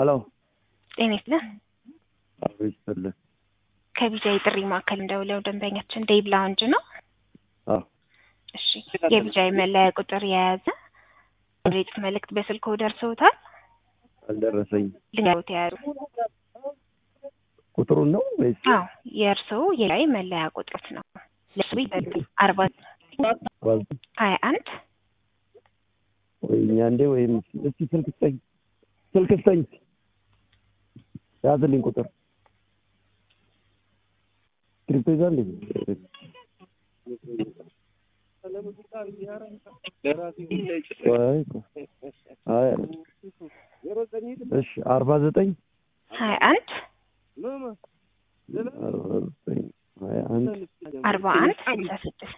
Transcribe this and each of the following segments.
Hello. ጤና ይስጥልኝ። ይስጥልኝ። ከቢጃይ ጥሪ ማዕከል እንደውለው ደንበኛችን ዴቭ ላውንጅ ነው። እሺ የቢጃይ መለያ ቁጥር የያዘ ሬት መልእክት በስልክዎ ደርሶታል? አልደረሰኝ። ልኛውት ያሩ ቁጥሩን ነው ወይስ? አዎ የእርስዎ የላይ መለያ ቁጥሮት ነው። ለስዊ 40 21 ወይ አንዴ ወይም እስቲ ስልክ ስጠኝ ያዝልኝ ቁጥር ትሪፕል እሺ 49 21 41 66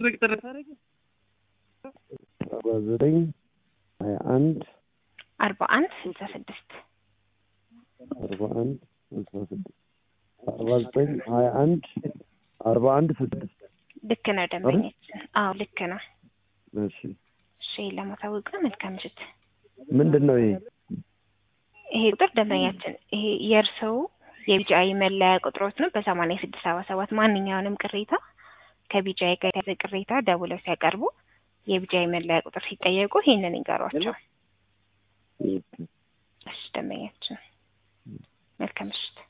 ልክ ነው ደንበኛችን። አዎ ልክ ነው። እሺ ለማሳወቅ መልካም ምሽት። ምንድነው ይሄ ቁጥር ደንበኛችን ይሄ የእርስዎ የቢጃይ መለያ ቁጥሮት ነው። በ8677 ማንኛውንም ቅሬታ ከቢጃይ ጋር የተያዘ ቅሬታ ደውለው ሲያቀርቡ የቢጃይ መለያ ቁጥር ሲጠየቁ ይሄንን ይንገሯቸው። እሺ ደንበኛችን መልካም ምሽት።